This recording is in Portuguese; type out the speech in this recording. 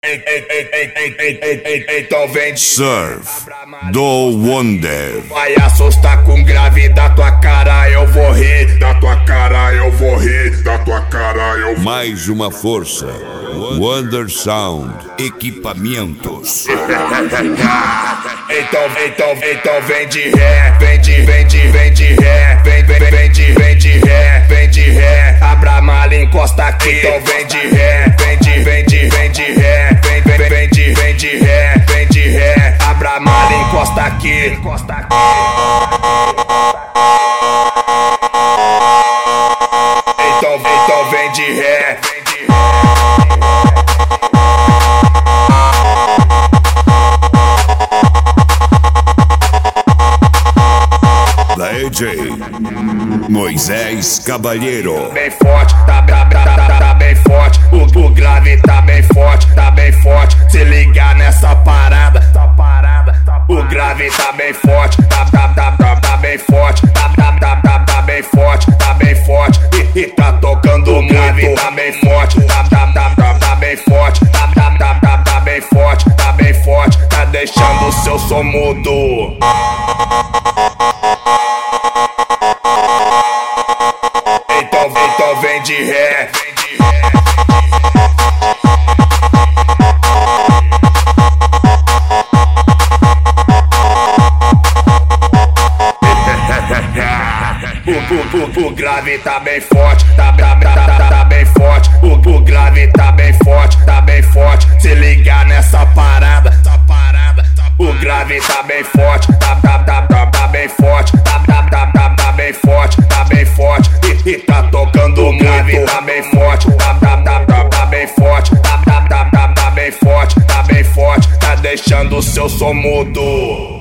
Então vem Surf do Wonder. Vai assustar com grave da tua cara, eu vou rir. Da tua cara eu vou rir. Da tua cara eu vou. Mais uma força. Wonder Sound Equipamentos. Então vem de ré, vem de ré, vem de ré, abra a mala e encosta aqui. Então vem de ré, vem de ré, vem de ré, abra a mala e encosta aqui. Então vem de ré. DJ Moisés Cavalheiro. Bem forte, tá bem forte. O grave tá bem forte, Se ligar nessa parada, o grave tá bem forte, tá bem forte, tá bem forte. E tá tocando o grave, tá bem forte, tá bem forte, tá bem forte. Tá deixando o seu som mudo. Então vem de ré. O grave tá bem forte, tá bem forte. O grave tá bem forte, Se ligar nessa parada, o grave tá bem forte, tá bem forte, tá bem forte. E tá tocando o grave, tá bem forte, tá bem forte, tá bem forte. Tá deixando o seu som mudo.